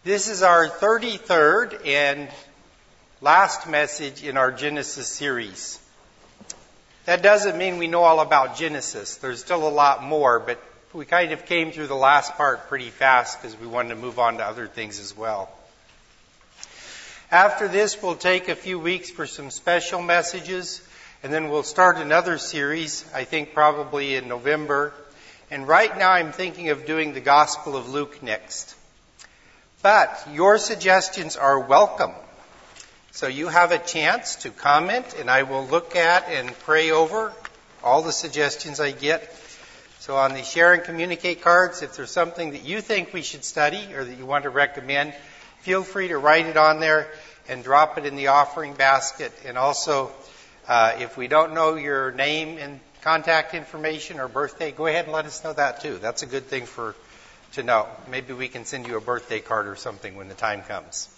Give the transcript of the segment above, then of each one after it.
This is our 33rd and last message in our Genesis series. That doesn't mean we know all about Genesis. There's still a lot more, but we kind of came through the last part pretty fast because we wanted to move on to other things as well. After this, we'll take a few weeks for some special messages, and then we'll start another series, I think probably in November. And right now I'm thinking of doing the Gospel of Luke next. But your suggestions are welcome. So you have a chance to comment, and I will look at and pray over all the suggestions I get. So on the share and communicate cards, if there's something that you think we should study or that you want to recommend, feel free to write it on there and drop it in the offering basket. And also, if we don't know your name and contact information or birthday, go ahead and let us know that too. That's a good thing to know. Maybe we can send you a birthday card or something when the time comes.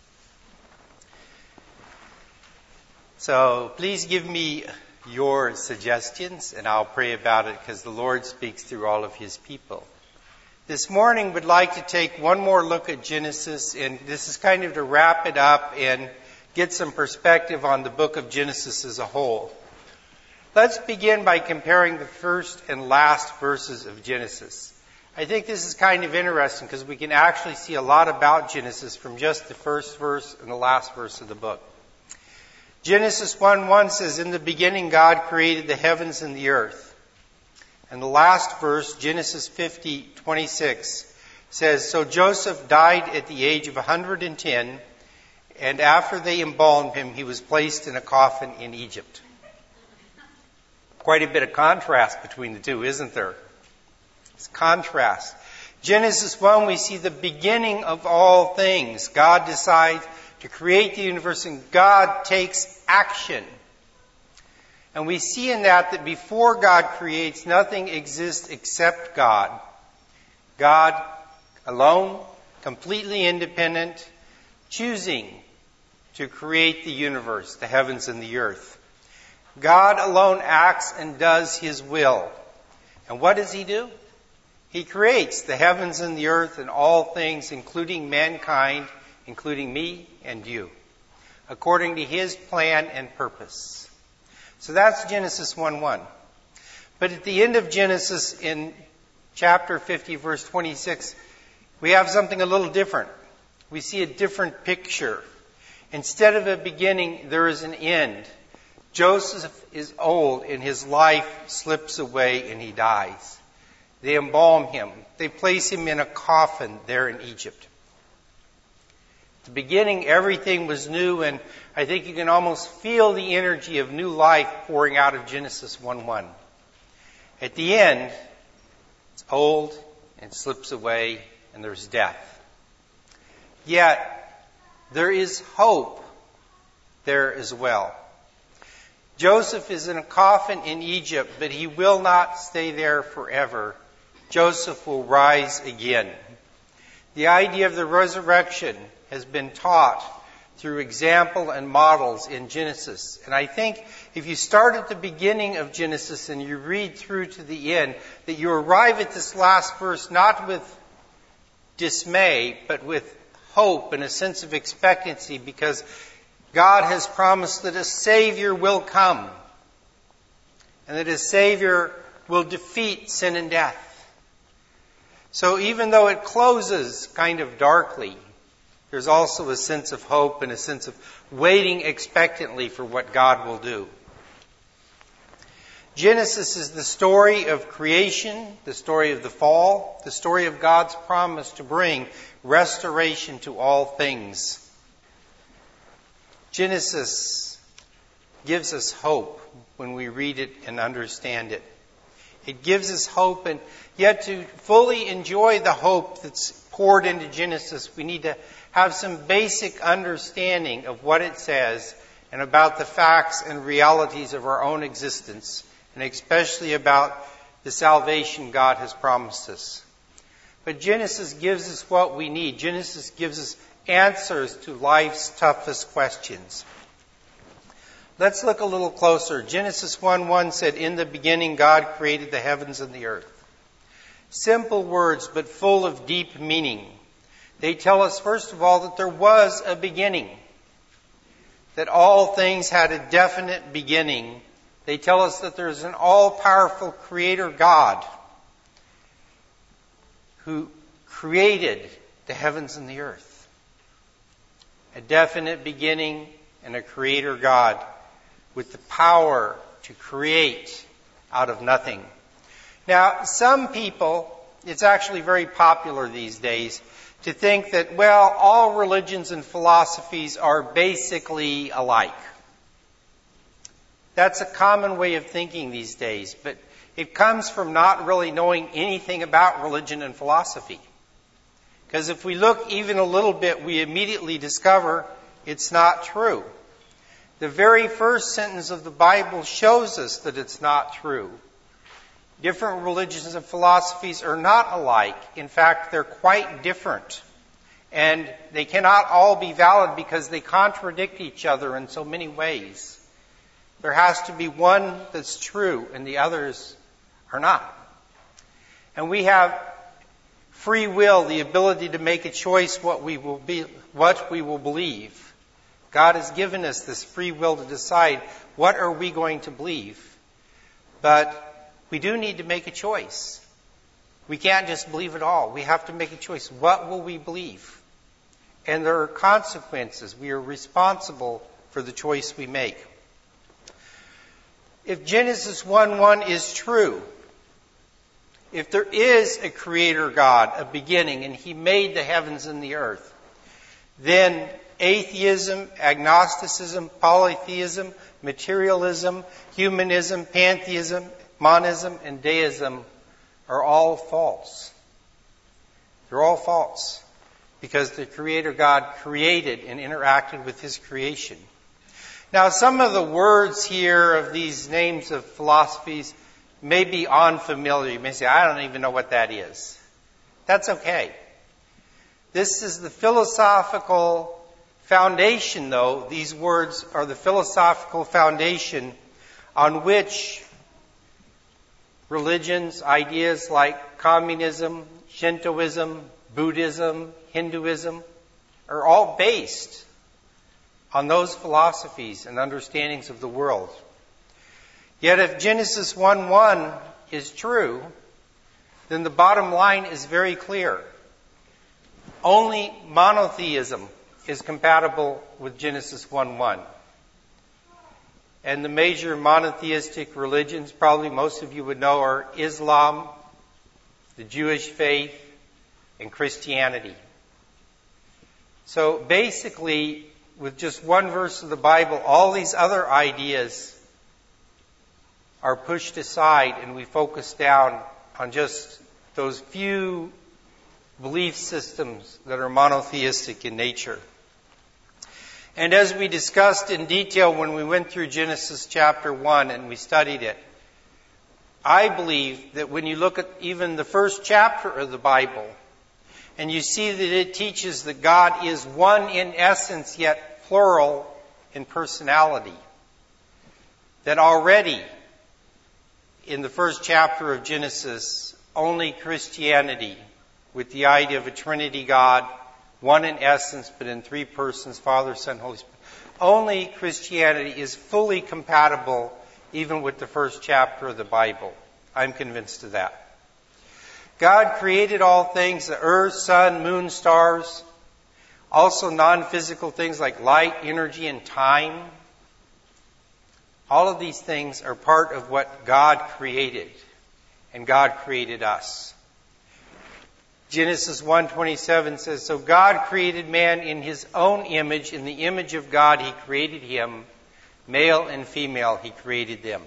So please give me your suggestions and I'll pray about it because the Lord speaks through all of His people. This morning we'd like to take one more look at Genesis, and this is kind of to wrap it up and get some perspective on the book of Genesis as a whole. Let's begin by comparing the first and last verses of Genesis. I think this is kind of interesting because we can actually see a lot about Genesis from just the first verse and the last verse of the book. Genesis 1:1 says, "In the beginning God created the heavens and the earth." And the last verse, Genesis 50:26, says, "So Joseph died at the age of 110, and after they embalmed him, he was placed in a coffin in Egypt." Quite a bit of contrast between the two, isn't there? It's contrast. Genesis 1, we see the beginning of all things. God decides to create the universe, and God takes action. And we see in that before God creates, nothing exists except God. God alone, completely independent, choosing to create the universe, the heavens and the earth. God alone acts and does His will. And what does He do? He creates the heavens and the earth and all things, including mankind, including me and you, according to His plan and purpose. So that's Genesis 1:1. But at the end of Genesis, in chapter 50, verse 26, we have something a little different. We see a different picture. Instead of a beginning, there is an end. Joseph is old and his life slips away and he dies. They embalm him. They place him in a coffin there in Egypt. At the beginning, everything was new, and I think you can almost feel the energy of new life pouring out of Genesis 1:1. At the end, it's old and slips away, and there's death. Yet, there is hope there as well. Joseph is in a coffin in Egypt, but he will not stay there forever. Joseph will rise again. The idea of the resurrection has been taught through example and models in Genesis. And I think if you start at the beginning of Genesis and you read through to the end, that you arrive at this last verse not with dismay, but with hope and a sense of expectancy, because God has promised that a Savior will come and that a Savior will defeat sin and death. So even though it closes kind of darkly, there's also a sense of hope and a sense of waiting expectantly for what God will do. Genesis is the story of creation, the story of the fall, the story of God's promise to bring restoration to all things. Genesis gives us hope when we read it and understand it. It gives us hope, and yet to fully enjoy the hope that's poured into Genesis, we need to have some basic understanding of what it says and about the facts and realities of our own existence, and especially about the salvation God has promised us. But Genesis gives us what we need. Genesis gives us answers to life's toughest questions. Let's look a little closer. Genesis 1:1 said, "In the beginning God created the heavens and the earth." Simple words, but full of deep meaning. They tell us, first of all, that there was a beginning, that all things had a definite beginning. They tell us that there's an all-powerful Creator God who created the heavens and the earth. A definite beginning and a Creator God with the power to create out of nothing. Now, some people, it's actually very popular these days to think that, well, all religions and philosophies are basically alike. That's a common way of thinking these days, but it comes from not really knowing anything about religion and philosophy. Because if we look even a little bit, we immediately discover it's not true. The very first sentence of the Bible shows us that it's not true. Different religions and philosophies are not alike. In fact, they're quite different. And they cannot all be valid because they contradict each other in so many ways. There has to be one that's true and the others are not. And we have free will, the ability to make a choice what we will believe. God has given us this free will to decide what are we going to believe. But we do need to make a choice. We can't just believe it all. We have to make a choice. What will we believe? And there are consequences. We are responsible for the choice we make. If Genesis 1:1 is true, if there is a Creator God, a beginning, and He made the heavens and the earth, then atheism, agnosticism, polytheism, materialism, humanism, pantheism, monism, and deism are all false. They're all false because the Creator God created and interacted with His creation. Now, some of the words here of these names of philosophies may be unfamiliar. You may say, I don't even know what that is. That's okay. This is the philosophical foundation, though. These words are the philosophical foundation on which religions, ideas like communism, Shintoism, Buddhism, Hinduism are all based on those philosophies and understandings of the world. Yet if Genesis 1:1 is true, then the bottom line is very clear. Only monotheism is compatible with Genesis 1:1. And the major monotheistic religions, probably most of you would know, are Islam, the Jewish faith, and Christianity. So basically, with just one verse of the Bible, all these other ideas are pushed aside and we focus down on just those few belief systems that are monotheistic in nature. And as we discussed in detail when we went through Genesis chapter 1 and we studied it, I believe that when you look at even the first chapter of the Bible, and you see that it teaches that God is one in essence, yet plural in personality, that already in the first chapter of Genesis, only Christianity, with the idea of a Trinity God, one in essence, but in three persons, Father, Son, Holy Spirit. Only Christianity is fully compatible even with the first chapter of the Bible. I'm convinced of that. God created all things, the earth, sun, moon, stars, also non-physical things like light, energy, and time. All of these things are part of what God created, and God created us. Genesis 1:27 says, so God created man in His own image. In the image of God He created him. Male and female He created them.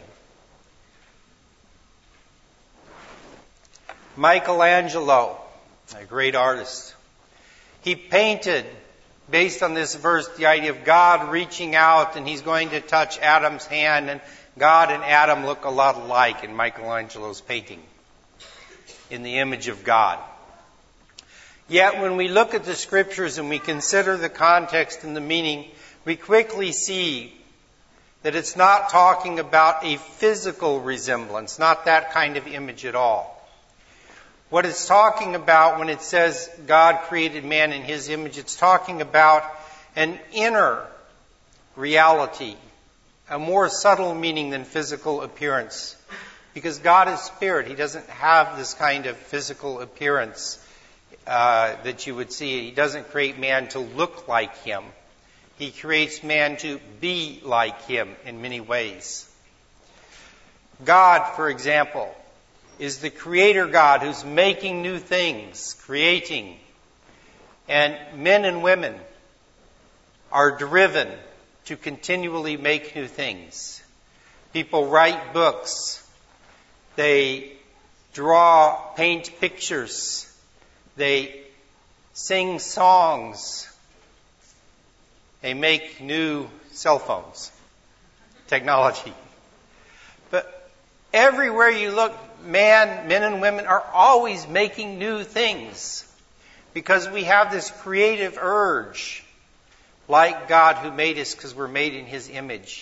Michelangelo, a great artist, he painted, based on this verse, the idea of God reaching out and He's going to touch Adam's hand, and God and Adam look a lot alike in Michelangelo's painting, in the image of God. Yet when we look at the Scriptures and we consider the context and the meaning, we quickly see that it's not talking about a physical resemblance, not that kind of image at all. What it's talking about when it says God created man in his image, it's talking about an inner reality, a more subtle meaning than physical appearance. Because God is spirit, he doesn't have this kind of physical appearance that you would see. He doesn't create man to look like him. He creates man to be like him in many ways. God, for example, is the creator God who's making new things, creating. And men and women are driven to continually make new things. People write books. They draw, paint pictures. They sing songs. They make new cell phones. Technology. But everywhere you look, men and women are always making new things because we have this creative urge, like God who made us because we're made in his image.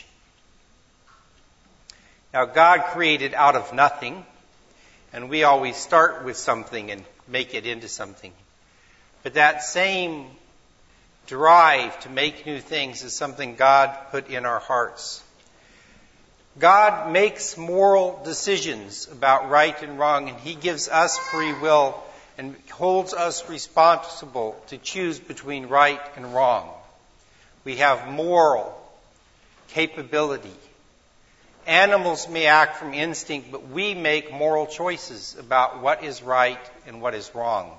Now, God created out of nothing, and we always start with something and make it into something. But that same drive to make new things is something God put in our hearts. God makes moral decisions about right and wrong, and he gives us free will and holds us responsible to choose between right and wrong. We have moral capability. Animals may act from instinct, but we make moral choices about what is right and what is wrong.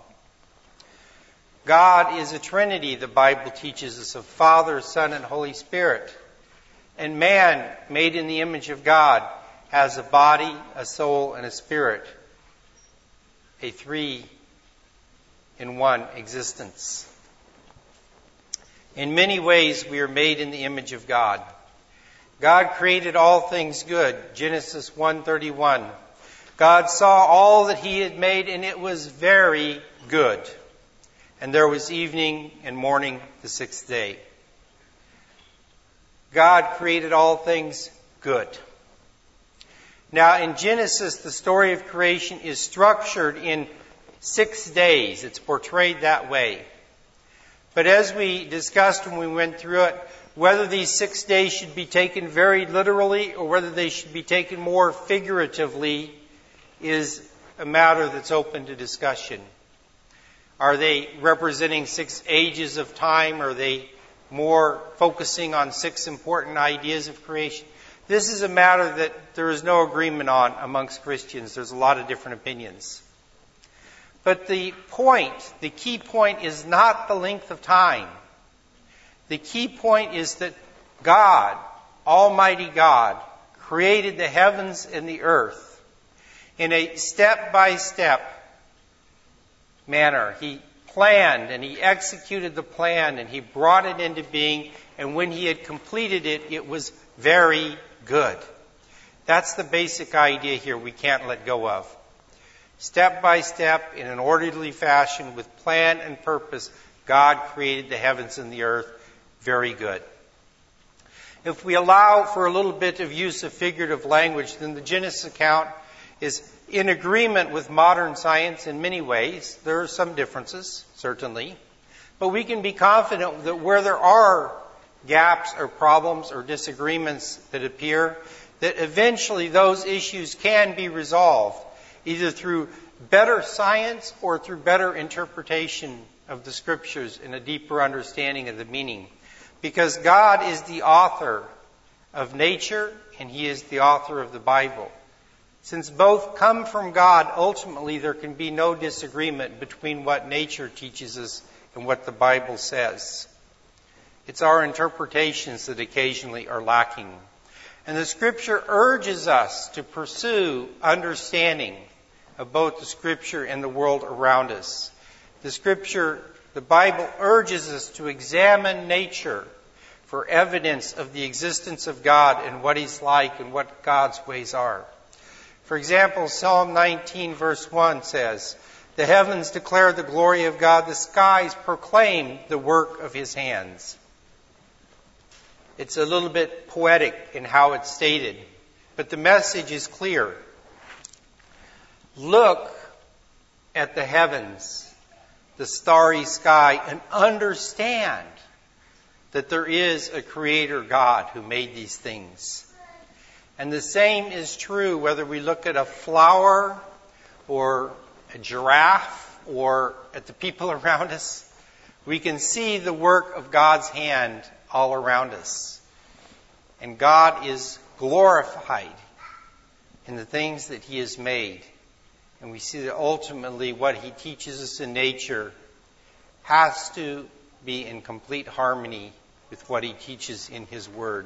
God is a Trinity, the Bible teaches us, of Father, Son, and Holy Spirit. And man, made in the image of God, has a body, a soul, and a spirit. A 3-in-1 existence. In many ways, we are made in the image of God. God created all things good. Genesis 1:31. God saw all that he had made, and it was very good. And there was evening and morning the sixth day. God created all things good. Now, in Genesis, the story of creation is structured in 6 days. It's portrayed that way. But as we discussed when we went through it, whether these 6 days should be taken very literally or whether they should be taken more figuratively is a matter that's open to discussion. Are they representing 6 ages of time? Are they more focusing on 6 important ideas of creation? This is a matter that there is no agreement on amongst Christians. There's a lot of different opinions. But the key point is not the length of time. The key point is that God, Almighty God, created the heavens and the earth in a step-by-step manner. He planned and he executed the plan and he brought it into being, and when he had completed it, it was very good. That's the basic idea here we can't let go of. Step by step, in an orderly fashion, with plan and purpose, God created the heavens and the earth. Very good. If we allow for a little bit of use of figurative language, then the Genesis account is in agreement with modern science in many ways. There are some differences, certainly. But we can be confident that where there are gaps or problems or disagreements that appear, that eventually those issues can be resolved, either through better science or through better interpretation of the Scriptures and a deeper understanding of the meaning. Because God is the author of nature and he is the author of the Bible. Since both come from God, ultimately there can be no disagreement between what nature teaches us and what the Bible says. It's our interpretations that occasionally are lacking. And the Scripture urges us to pursue understanding of both the Scripture and the world around us. The Bible urges us to examine nature for evidence of the existence of God and what he's like and what God's ways are. For example, Psalm 19 verse 1 says, "The heavens declare the glory of God, the skies proclaim the work of his hands." It's a little bit poetic in how it's stated, but the message is clear. Look at the heavens, the starry sky, and understand that there is a Creator God who made these things. And the same is true whether we look at a flower or a giraffe or at the people around us. We can see the work of God's hand all around us. And God is glorified in the things that He has made. And we see that ultimately what He teaches us in nature has to be in complete harmony with what He teaches in His Word.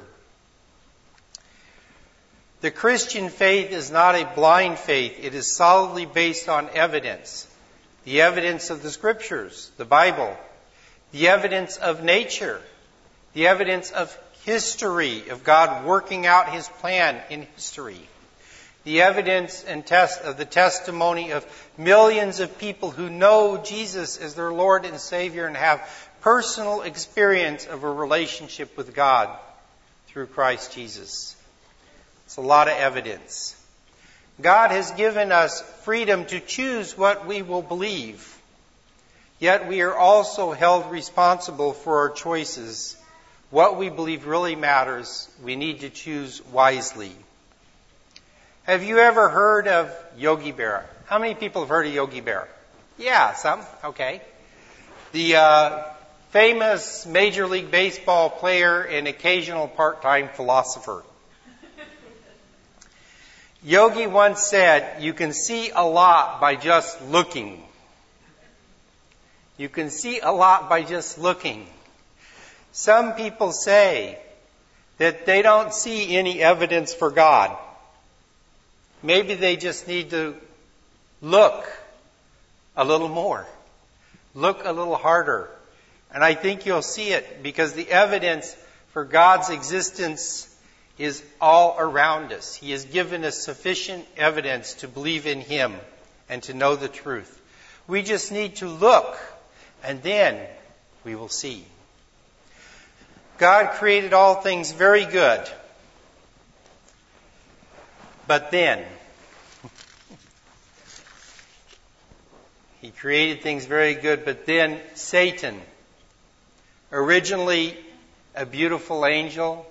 The Christian faith is not a blind faith. It is solidly based on evidence. The evidence of the Scriptures, the Bible. The evidence of nature. The evidence of history, of God working out His plan in history. The evidence and the testimony of millions of people who know Jesus as their Lord and Savior and have personal experience of a relationship with God through Christ Jesus. It's a lot of evidence. God has given us freedom to choose what we will believe. Yet we are also held responsible for our choices. What we believe really matters. We need to choose wisely. Have you ever heard of Yogi Berra? How many people have heard of Yogi Berra? Yeah, some. Okay. The famous Major League Baseball player and occasional part-time philosopher. Yogi once said, "You can see a lot by just looking." You can see a lot by just looking. Some people say that they don't see any evidence for God. Maybe they just need to look a little more. Look a little harder. And I think you'll see it because the evidence for God's existence is all around us. He has given us sufficient evidence to believe in Him and to know the truth. We just need to look, and then we will see. God created all things very good. But then, He created things very good, but then Satan, originally a beautiful angel,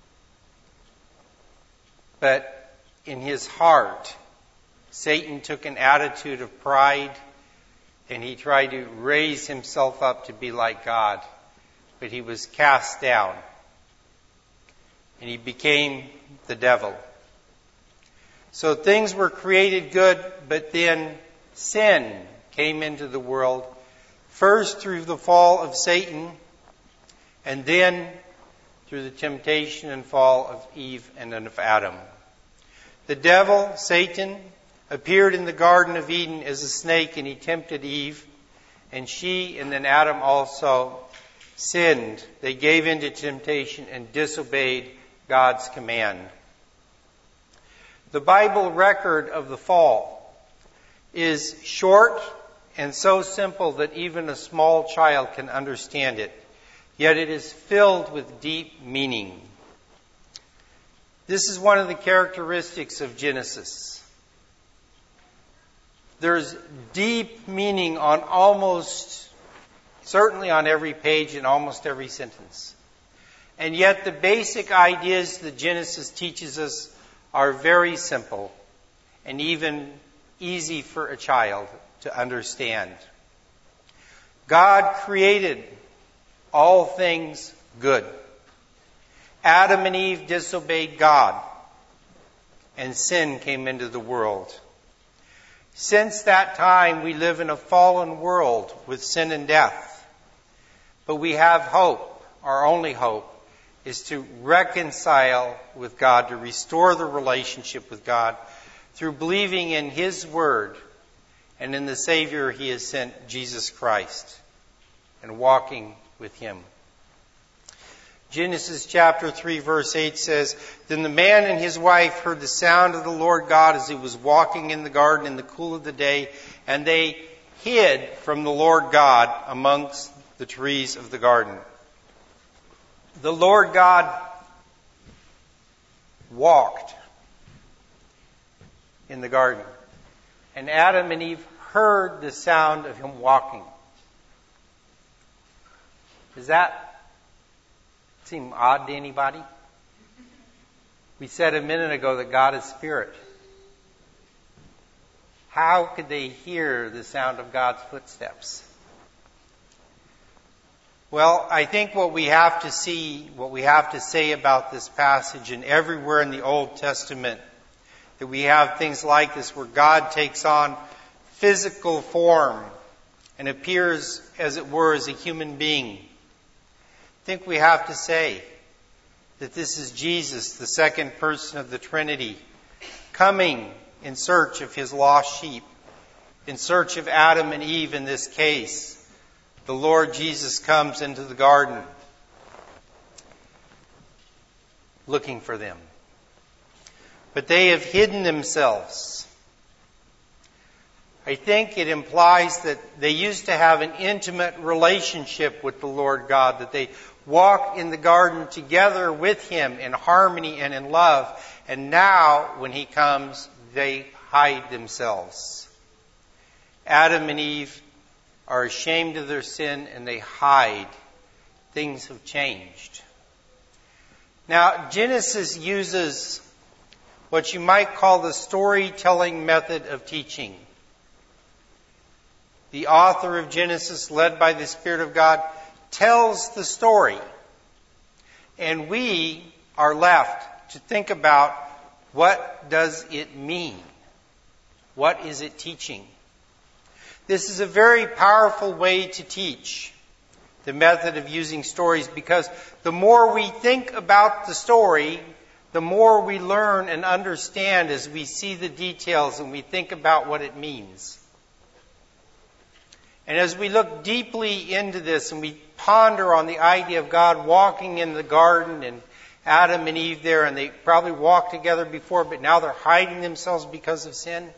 but in his heart, Satan took an attitude of pride and he tried to raise himself up to be like God. But he was cast down and he became the devil. So things were created good, but then sin came into the world, first through the fall of Satan, and then through the temptation and fall of Eve and of Adam. The devil, Satan, appeared in the Garden of Eden as a snake, and he tempted Eve, and she and then Adam also sinned. They gave in to temptation and disobeyed God's command. The Bible record of the fall is short and so simple that even a small child can understand it. Yet it is filled with deep meaning. This is one of the characteristics of Genesis. There's deep meaning on certainly on every page and almost every sentence. And yet the basic ideas that Genesis teaches us are very simple and even easy for a child to understand. God created all things good. Adam and Eve disobeyed God, and sin came into the world. Since that time, we live in a fallen world with sin and death. But we have hope. Our only hope is to reconcile with God, to restore the relationship with God through believing in His Word and in the Savior He has sent, Jesus Christ, and walking with Him. Genesis chapter 3 verse 8 says, "Then the man and his wife heard the sound of the Lord God as He was walking in the garden in the cool of the day, and they hid from the Lord God amongst the trees of the garden." The Lord God walked in the garden, and Adam and Eve heard the sound of him walking. Does that seem odd to anybody? We said a minute ago that God is spirit. How could they hear the sound of God's footsteps? Well, I think what we have to say about this passage, and everywhere in the Old Testament, that we have things like this where God takes on physical form and appears, as it were, as a human being. I think we have to say that this is Jesus, the second person of the Trinity, coming in search of his lost sheep, in search of Adam and Eve in this case. The Lord Jesus comes into the garden looking for them. But they have hidden themselves. I think it implies that they used to have an intimate relationship with the Lord God, that they walked in the garden together with him in harmony and in love. And now, when he comes, they hide themselves. Adam and Eve are ashamed of their sin and they hide. Things have changed. Now, Genesis uses what you might call the storytelling method of teaching. The author of Genesis, led by the Spirit of God, tells the story. And we are left to think about, what does it mean? What is it teaching? This is a very powerful way to teach, the method of using stories, because the more we think about the story, the more we learn and understand as we see the details and we think about what it means. And as we look deeply into this and we ponder on the idea of God walking in the garden and Adam and Eve there, and they probably walked together before, but now they're hiding themselves because of sin,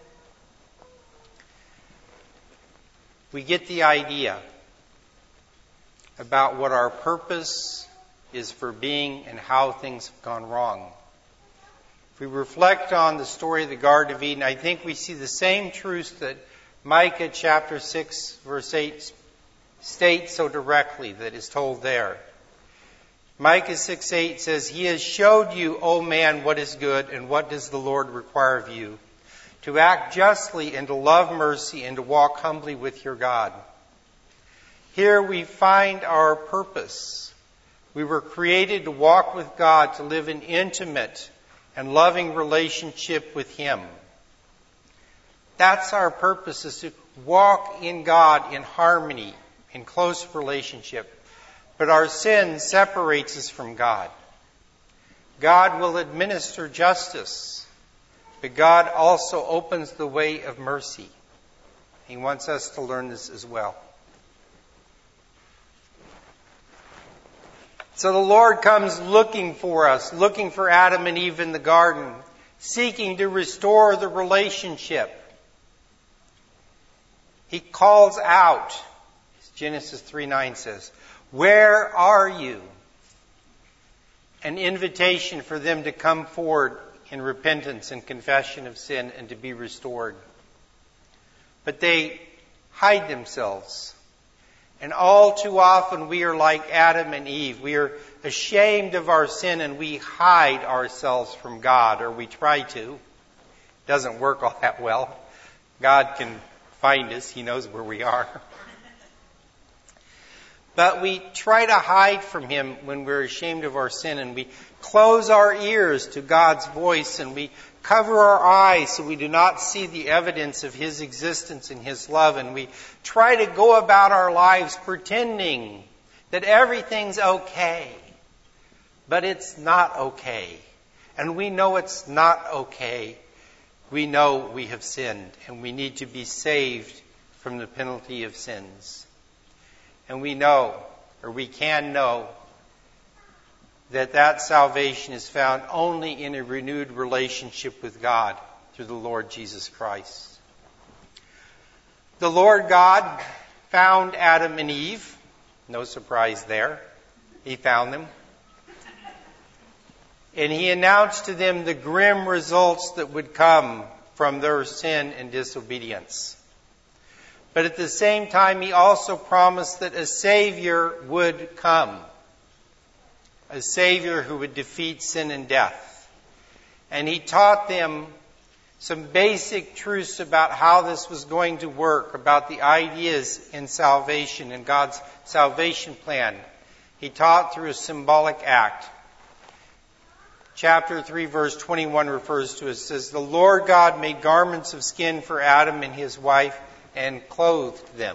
we get the idea about what our purpose is for being and how things have gone wrong. If we reflect on the story of the Garden of Eden, I think we see the same truths that Micah chapter 6 verse 8 states so directly, that is told there. Micah 6:8 says, "He has showed you, O man, what is good, and what does the Lord require of you? To act justly and to love mercy and to walk humbly with your God." Here we find our purpose. We were created to walk with God, to live in intimate and loving relationship with him. That's our purpose, is to walk in God in harmony, in close relationship. But our sin separates us from God. God will administer justice, but God also opens the way of mercy. He wants us to learn this as well. So the Lord comes looking for us, looking for Adam and Eve in the garden, seeking to restore the relationship. He calls out, as Genesis 3:9 says, "Where are you?" An invitation for them to come forward in repentance and confession of sin and to be restored. But they hide themselves. And all too often we are like Adam and Eve. We are ashamed of our sin and we hide ourselves from God, or we try to. It doesn't work all that well. God can find us. He knows where we are. But we try to hide from him when we're ashamed of our sin, and we close our ears to God's voice, and we cover our eyes so we do not see the evidence of his existence and his love, and we try to go about our lives pretending that everything's okay. But it's not okay. And we know it's not okay. We know we have sinned, and we need to be saved from the penalty of sins. And we know, or we can know, that salvation is found only in a renewed relationship with God through the Lord Jesus Christ. The Lord God found Adam and Eve. No surprise there. He found them. And he announced to them the grim results that would come from their sin and disobedience. But at the same time, he also promised that a Savior would come. A Savior who would defeat sin and death. And he taught them some basic truths about how this was going to work, about the ideas in salvation and God's salvation plan. He taught through a symbolic act. Chapter 3, verse 21 refers to it. It says, "The Lord God made garments of skin for Adam and his wife and clothed them."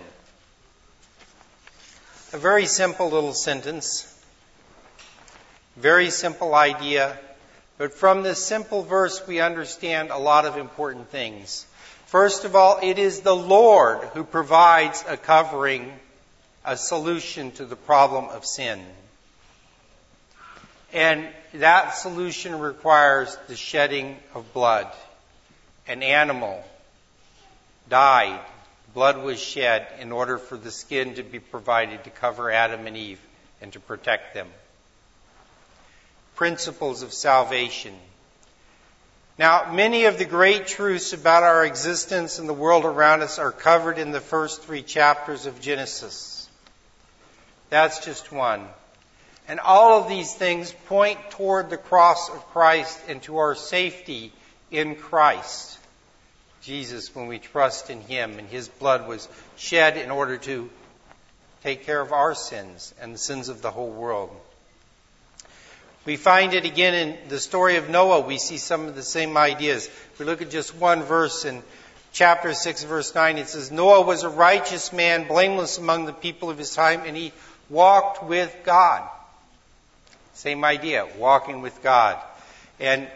A very simple little sentence. Very simple idea. But from this simple verse, we understand a lot of important things. First of all, it is the Lord who provides a covering, a solution to the problem of sin. And that solution requires the shedding of blood. An animal died. Blood was shed in order for the skin to be provided to cover Adam and Eve and to protect them. Principles of salvation. Now, many of the great truths about our existence and the world around us are covered in the first 3 chapters of Genesis. That's just one. And all of these things point toward the cross of Christ and to our safety in Christ. Jesus, when we trust in Him, and His blood was shed in order to take care of our sins and the sins of the whole world. We find it again in the story of Noah. We see some of the same ideas. If we look at just one verse in chapter 6, verse 9, it says, "Noah was a righteous man, blameless among the people of his time, and he walked with God." Same idea, walking with God. And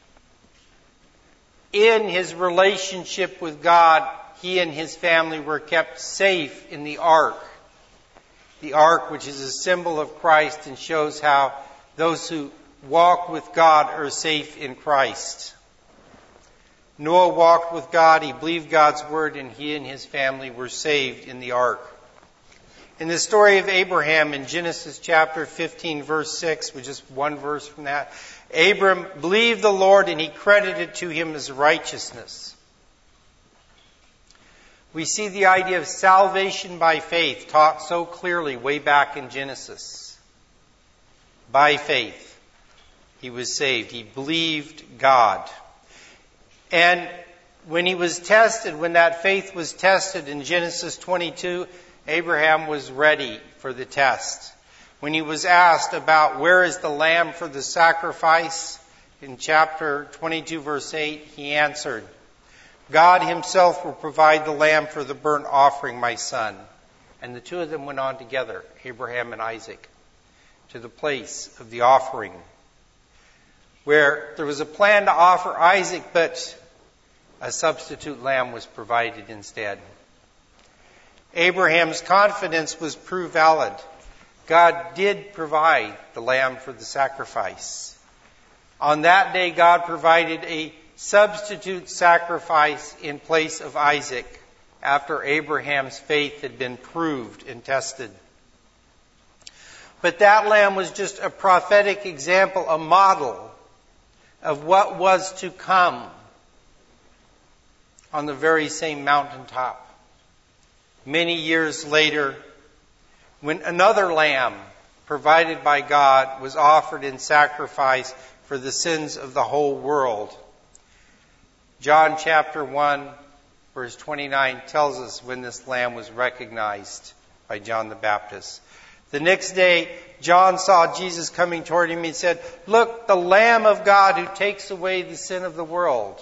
in his relationship with God, he and his family were kept safe in the ark. The ark, which is a symbol of Christ and shows how those who walk with God are safe in Christ. Noah walked with God, he believed God's word, and he and his family were saved in the ark. In the story of Abraham in Genesis chapter 15, verse 6, which is one verse from that, Abram believed the Lord and he credited to him as righteousness. We see the idea of salvation by faith taught so clearly way back in Genesis. By faith, he was saved. He believed God. And when he was tested, when that faith was tested in Genesis 22, Abraham was ready for the test. When he was asked about where is the lamb for the sacrifice, in chapter 22, verse 8, he answered, "God himself will provide the lamb for the burnt offering, my son." And the two of them went on together, Abraham and Isaac, to the place of the offering, where there was a plan to offer Isaac, but a substitute lamb was provided instead. Abraham's confidence was proved valid. God did provide the lamb for the sacrifice. On that day, God provided a substitute sacrifice in place of Isaac after Abraham's faith had been proved and tested. But that lamb was just a prophetic example, a model of what was to come on the very same mountaintop. Many years later, when another lamb provided by God was offered in sacrifice for the sins of the whole world. John chapter 1, verse 29 tells us when this lamb was recognized by John the Baptist. The next day, John saw Jesus coming toward him and said, "Look, the Lamb of God who takes away the sin of the world."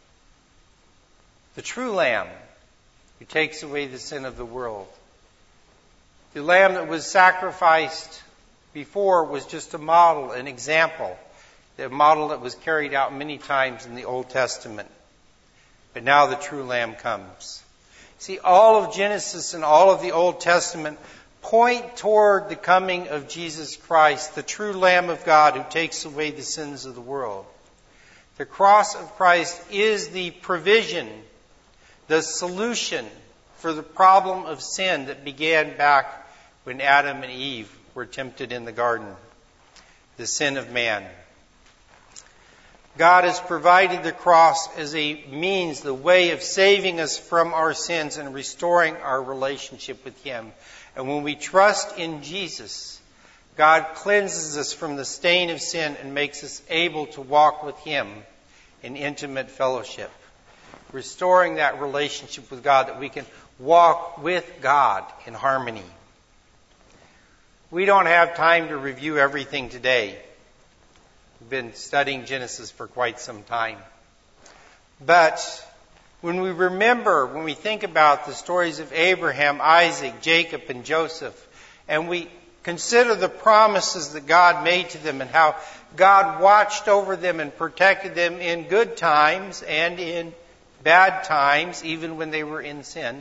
The true Lamb who takes away the sin of the world. The lamb that was sacrificed before was just a model, an example. A model that was carried out many times in the Old Testament. But now the true lamb comes. See, all of Genesis and all of the Old Testament point toward the coming of Jesus Christ, the true Lamb of God who takes away the sins of the world. The cross of Christ is the provision, the solution for the problem of sin that began back when Adam and Eve were tempted in the garden. The sin of man. God has provided the cross as a means, the way of saving us from our sins and restoring our relationship with Him. And when we trust in Jesus, God cleanses us from the stain of sin and makes us able to walk with Him in intimate fellowship, restoring that relationship with God, that we can walk with God in harmony. We don't have time to review everything today. We've been studying Genesis for quite some time. But when we think about the stories of Abraham, Isaac, Jacob, and Joseph, and we consider the promises that God made to them and how God watched over them and protected them in good times and in bad times, even when they were in sin,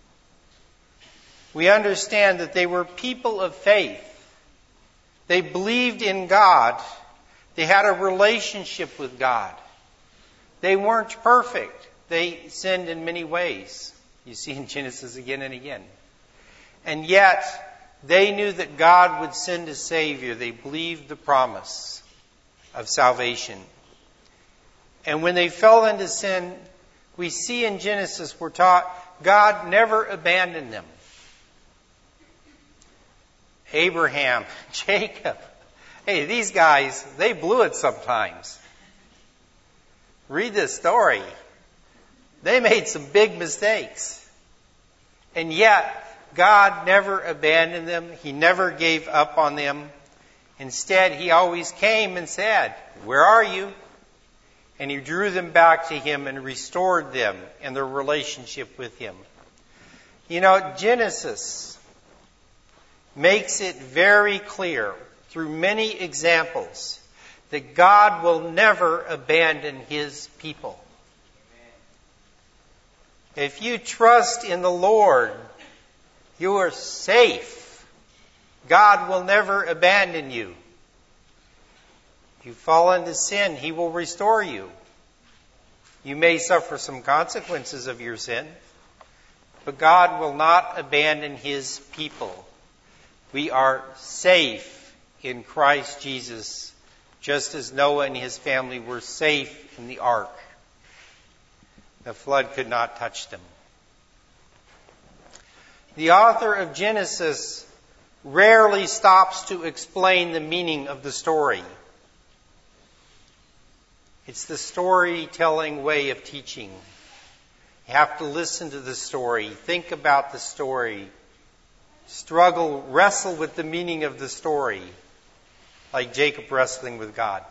we understand that they were people of faith. They believed in God. They had a relationship with God. They weren't perfect. They sinned in many ways. You see in Genesis again and again. And yet, they knew that God would send a Savior. They believed the promise of salvation. And when they fell into sin, we see in Genesis, we're taught God never abandoned them. Abraham, Jacob, hey, these guys, they blew it sometimes. Read this story. They made some big mistakes. And yet, God never abandoned them. He never gave up on them. Instead, He always came and said, "Where are you?" And He drew them back to Him and restored them in their relationship with Him. You know, Genesis makes it very clear through many examples that God will never abandon His people. If you trust in the Lord, you are safe. God will never abandon you. If you fall into sin, He will restore you. You may suffer some consequences of your sin, but God will not abandon His people. We are safe in Christ Jesus, just as Noah and his family were safe in the ark. The flood could not touch them. The author of Genesis rarely stops to explain the meaning of the story. It's the storytelling way of teaching. You have to listen to the story, think about the story, wrestle with the meaning of the story, like Jacob wrestling with God.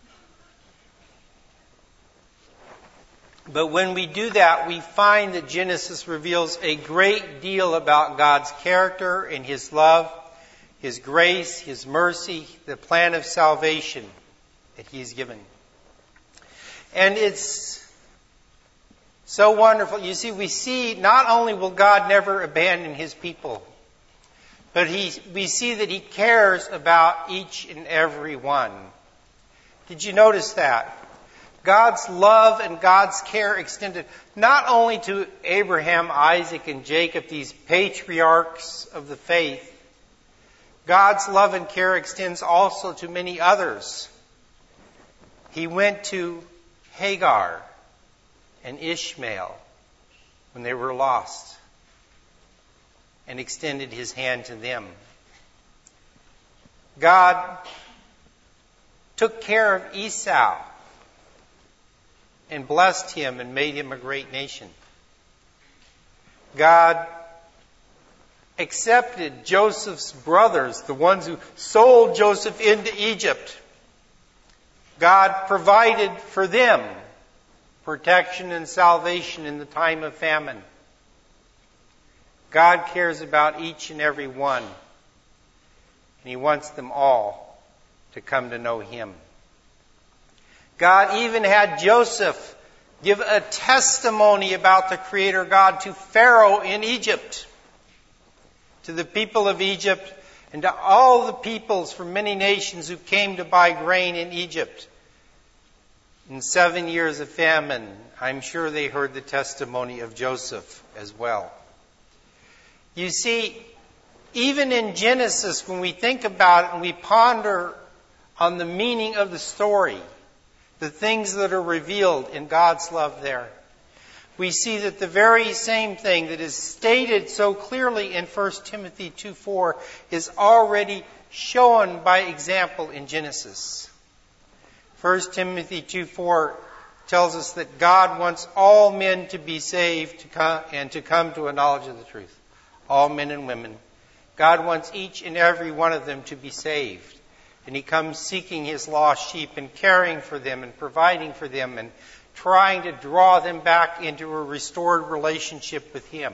But when we do that, we find that Genesis reveals a great deal about God's character and His love, His grace, His mercy, the plan of salvation that He's given. And it's so wonderful. You see, we see not only will God never abandon His people, but we see that He cares about each and every one. Did you notice that? God's love and God's care extended not only to Abraham, Isaac, and Jacob, these patriarchs of the faith. God's love and care extends also to many others. He went to Hagar and Ishmael when they were lost and extended His hand to them. God took care of Esau and blessed him and made him a great nation. God accepted Joseph's brothers, the ones who sold Joseph into Egypt. God provided for them protection and salvation in the time of famine. God cares about each and every one, and He wants them all to come to know Him. God even had Joseph give a testimony about the Creator God to Pharaoh in Egypt, to the people of Egypt, and to all the peoples from many nations who came to buy grain in Egypt. In 7 years of famine, I'm sure they heard the testimony of Joseph as well. You see, even in Genesis, when we think about it and we ponder on the meaning of the story, the things that are revealed in God's love there, we see that the very same thing that is stated so clearly in 1 Timothy 2:4 is already shown by example in Genesis. 1 Timothy 2:4 tells us that God wants all men to be saved and to come to a knowledge of the truth. All men and women. God wants each and every one of them to be saved. And He comes seeking His lost sheep and caring for them and providing for them and trying to draw them back into a restored relationship with Him.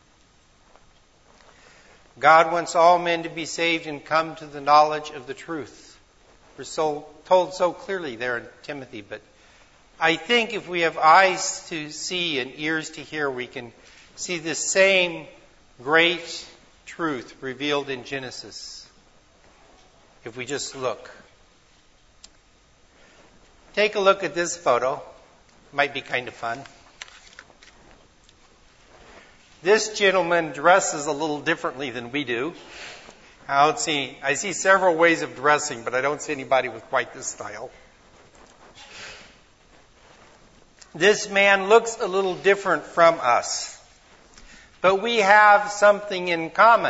God wants all men to be saved and come to the knowledge of the truth. We're told so clearly there in Timothy, but I think if we have eyes to see and ears to hear, we can see the same great truth revealed in Genesis if we just look. Take a look at this photo. Might be kind of fun. This gentleman dresses a little differently than we do. I see several ways of dressing, but I don't see anybody with quite this style. This man looks a little different from us, but we have something in common.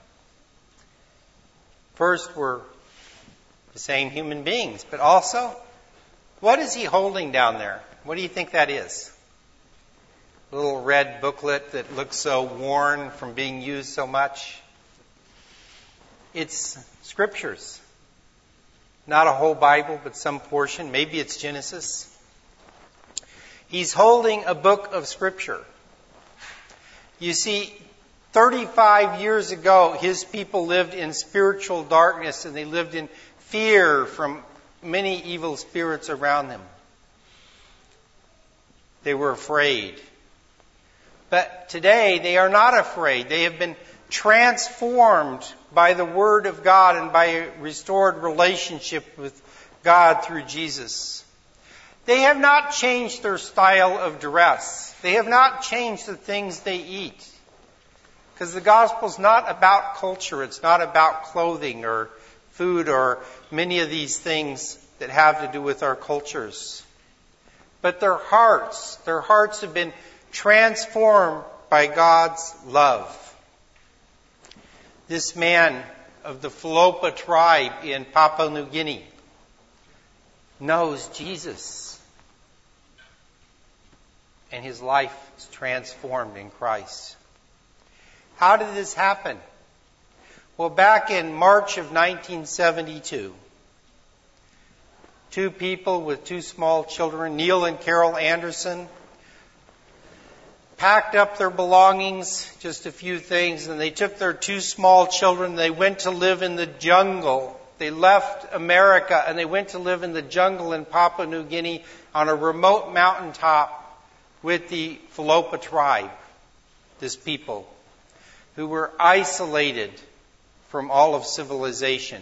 First, we're the same human beings, but also, what is he holding down there? What do you think that is? A little red booklet that looks so worn from being used so much. It's scriptures. Not a whole Bible, but some portion. Maybe it's Genesis. He's holding a book of scripture. You see, 35 years ago, his people lived in spiritual darkness and they lived in fear from many evil spirits around them. They were afraid. But today, they are not afraid. They have been transformed by the Word of God and by a restored relationship with God through Jesus. They have not changed their style of dress. They have not changed the things they eat. Because the gospel is not about culture. It's not about clothing or food or many of these things that have to do with our cultures. But their hearts have been transformed by God's love. This man of the Folopa tribe in Papua New Guinea knows Jesus. And his life is transformed in Christ. How did this happen? Well, back in March of 1972, two people with two small children, Neil and Carol Anderson, packed up their belongings, just a few things, and they took their two small children. They went to live in the jungle. They left America and they went to live in the jungle in Papua New Guinea on a remote mountaintop with the Folopa tribe, this people, who were isolated from all of civilization.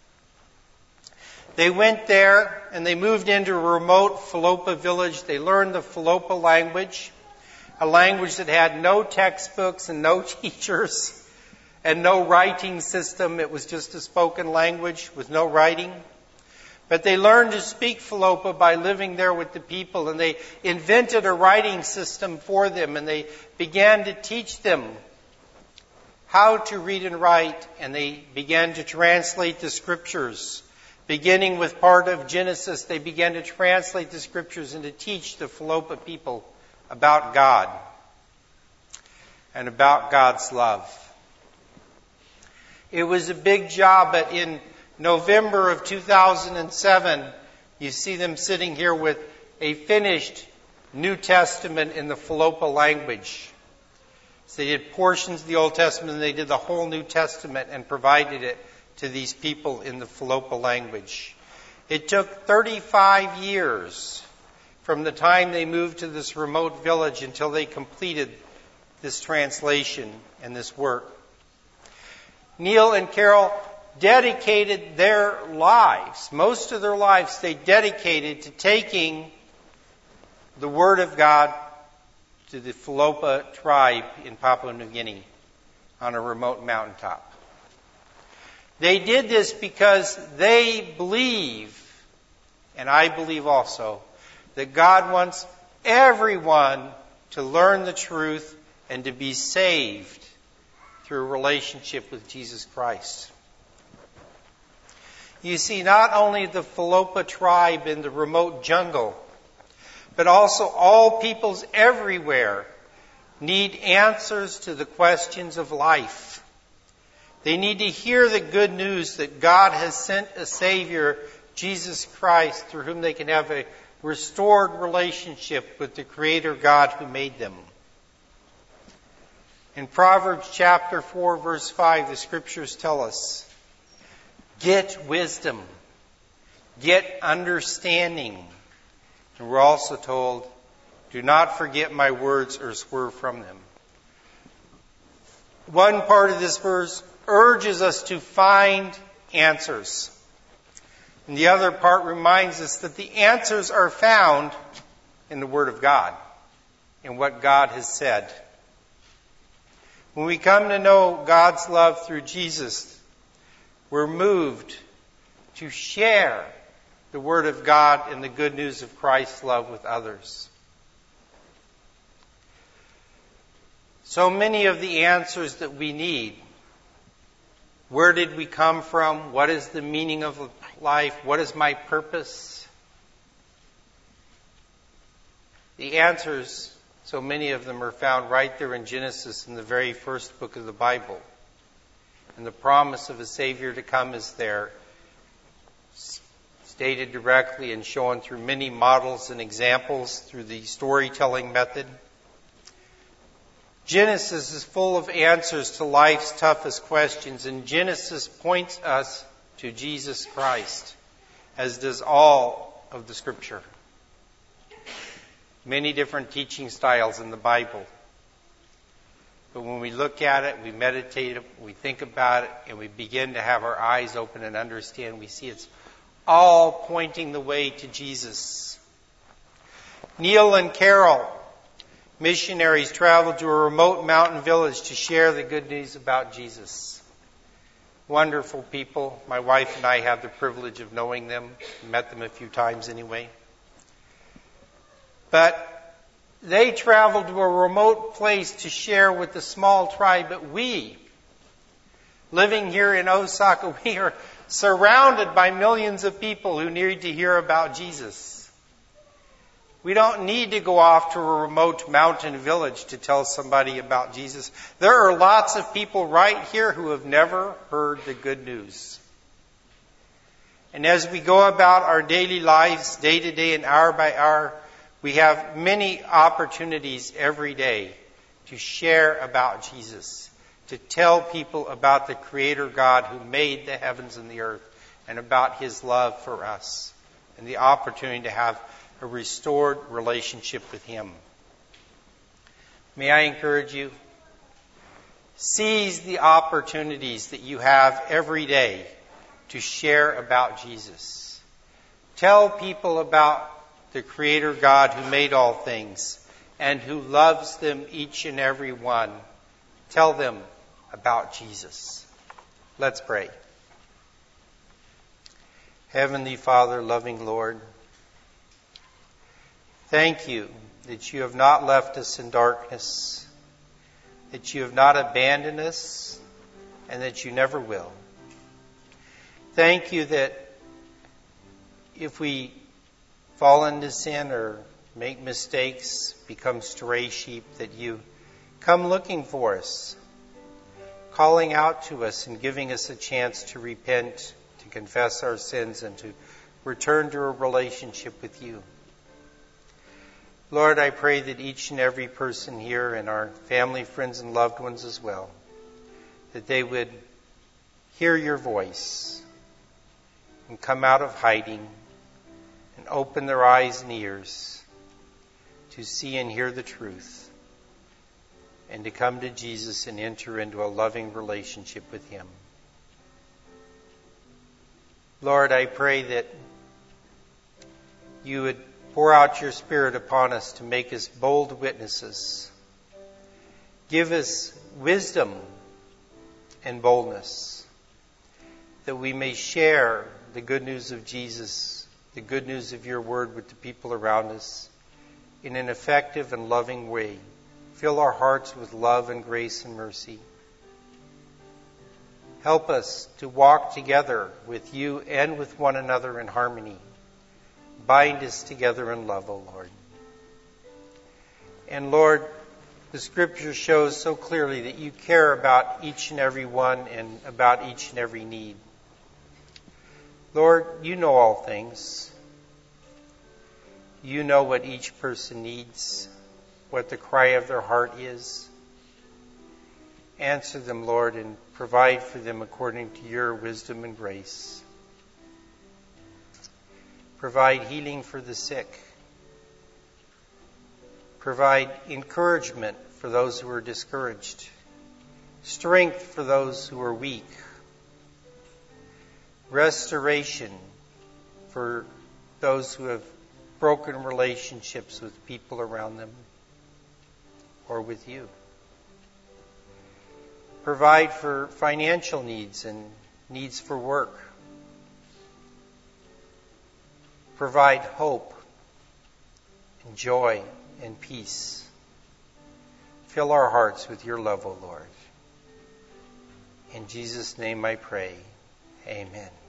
They went there and they moved into a remote Folopa village. They learned the Folopa language, a language that had no textbooks and no teachers and no writing system. It was just a spoken language with no writing. But they learned to speak Folopa by living there with the people, and they invented a writing system for them, and they began to teach them how to read and write, and they began to translate the scriptures. Beginning with part of Genesis, they began to translate the scriptures and to teach the Folopa people about God and about God's love. It was a big job, but in November of 2007, you see them sitting here with a finished New Testament in the Folopa language. So they did portions of the Old Testament and they did the whole New Testament and provided it to these people in the Folopa language. It took 35 years from the time they moved to this remote village until they completed this translation and this work. Neil and Carol dedicated their lives, most of their lives, they dedicated to taking the Word of God to the Folopa tribe in Papua New Guinea on a remote and I believe also, that God wants everyone to learn the truth and to be saved through a relationship with Jesus Christ. You see, not only the Filopa tribe in the remote jungle, but also all peoples everywhere need answers to the questions of life. They need to hear the good news that God has sent a Savior, Jesus Christ, through whom they can have a restored relationship with the Creator God who made them. In Proverbs chapter 4, verse 5, the Scriptures tell us, get wisdom, get understanding. And we're also told, do not forget my words or swerve from them. One part of this verse urges us to find answers. And the other part reminds us that the answers are found in the Word of God, in what God has said. When we come to know God's love through Jesus, we're moved to share the Word of God and the good news of Christ's love with others. So many of the answers that we need. Where did we come from? What is the meaning of life? What is my purpose? The answers, so many of them are found right there in Genesis, in the very first book of the Bible. And the promise of a Savior to come is there, stated directly and shown through many models and examples through the storytelling method. Genesis is full of answers to life's toughest questions, and Genesis points us to Jesus Christ, as does all of the Scripture. Many different teaching styles in the Bible. But when we look at it, we meditate, we think about it, and we begin to have our eyes open and understand, we see it's all pointing the way to Jesus. Neil and Carol, missionaries, traveled to a remote mountain village to share the good news about Jesus. Wonderful people. My wife and I have the privilege of knowing them. Met them a few times anyway. But they traveled to a remote place to share with the small tribe. But we, living here in Osaka, we are surrounded by millions of people who need to hear about Jesus. We don't need to go off to a remote mountain village to tell somebody about Jesus. There are lots of people right here who have never heard the good news. And as we go about our daily lives, day to day and hour by hour, we have many opportunities every day to share about Jesus, to tell people about the Creator God who made the heavens and the earth, and about His love for us, and the opportunity to have a restored relationship with Him. May I encourage you, seize the opportunities that you have every day to share about Jesus. Tell people about the Creator God who made all things and who loves them, each and every one. Tell them about Jesus. Let's pray. Heavenly Father, loving Lord, thank you that you have not left us in darkness, that you have not abandoned us, and that you never will. Thank you that if we fall into sin or make mistakes, become stray sheep, that you come looking for us, calling out to us and giving us a chance to repent, to confess our sins, and to return to a relationship with you. Lord, I pray that each and every person here, and our family, friends, and loved ones as well, that they would hear your voice and come out of hiding and open their eyes and ears to see and hear the truth, and to come to Jesus and enter into a loving relationship with Him. Lord, I pray that you would pour out your Spirit upon us to make us bold witnesses. Give us wisdom and boldness, that we may share the good news of Jesus the good news of your word with the people around us in an effective and loving way. Fill our hearts with love and grace and mercy. Help us to walk together with you and with one another in harmony. Bind us together in love, O Lord. And Lord, the Scripture shows so clearly that you care about each and every one and about each and every need. Lord, you know all things. You know what each person needs, what the cry of their heart is. Answer them, Lord, and provide for them according to your wisdom and grace. Provide healing for the sick. Provide encouragement for those who are discouraged. Strength for those who are weak. Restoration for those who have broken relationships with people around them or with you. Provide for financial needs and needs for work. Provide hope and joy and peace. Fill our hearts with your love, O Lord. In Jesus' name I pray. Amen.